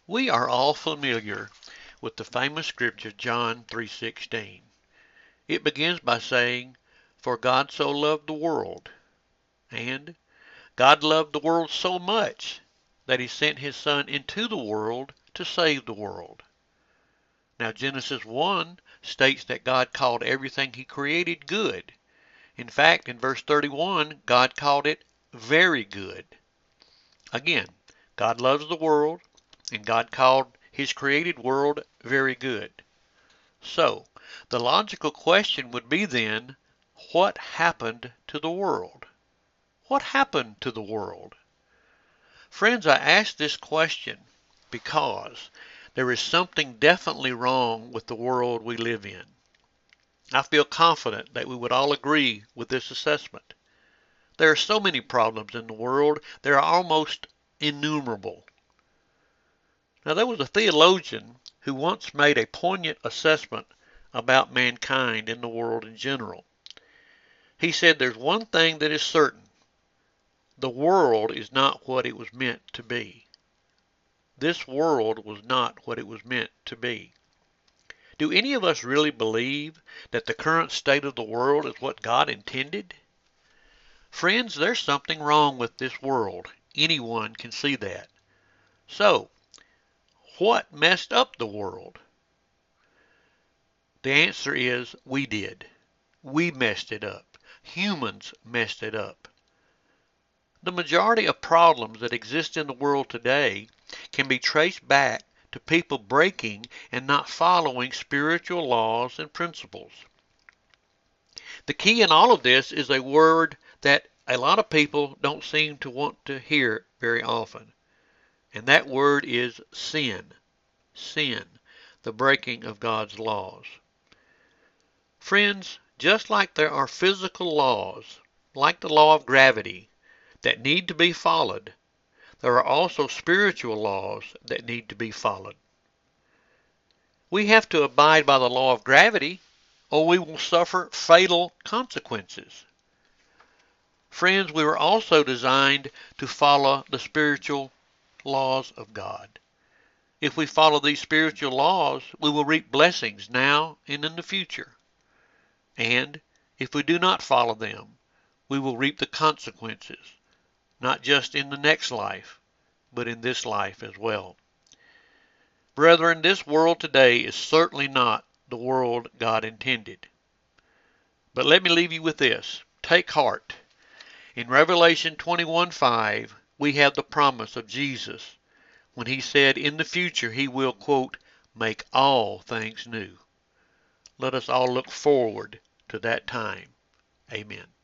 We are all familiar with the famous scripture John 3:16. It begins by saying, "For God so loved the world," and "God loved the world so much that he sent his Son into the world to save the world." Now Genesis 1 states that God called everything he created good. In fact, in verse 31, God called it very good. Again, God loves the world, and God called his created world very good. So, the logical question would be then, what happened to the world? What happened to the world? Friends, I ask this question because there is something definitely wrong with the world we live in. I feel confident that we would all agree with this assessment. There are so many problems in the world, they are almost innumerable. Now, there was a theologian who once made a poignant assessment about mankind and the world in general. He said there's one thing that is certain. The world is not what it was meant to be. This world was not what it was meant to be. Do any of us really believe that the current state of the world is what God intended? Friends, there's something wrong with this world. Anyone can see that. So, what messed up the world? The answer is we did. We messed it up. Humans messed it up. The majority of problems that exist in the world today can be traced back to people breaking and not following spiritual laws and principles. The key in all of this is a word that a lot of people don't seem to want to hear very often. And that word is sin. Sin, the breaking of God's laws. Friends, just like there are physical laws, like the law of gravity, that need to be followed, there are also spiritual laws that need to be followed. We have to abide by the law of gravity, or we will suffer fatal consequences. Friends, we were also designed to follow the spiritual laws of God. If we follow these spiritual laws, we will reap blessings now and in the future. And if we do not follow them, we will reap the consequences, not just in the next life, but in this life as well. Brethren, this world today is certainly not the world God intended. But let me leave you with this. Take heart. In Revelation 21:5, we have the promise of Jesus when he said in the future he will, quote, make all things new. Let us all look forward to that time. Amen.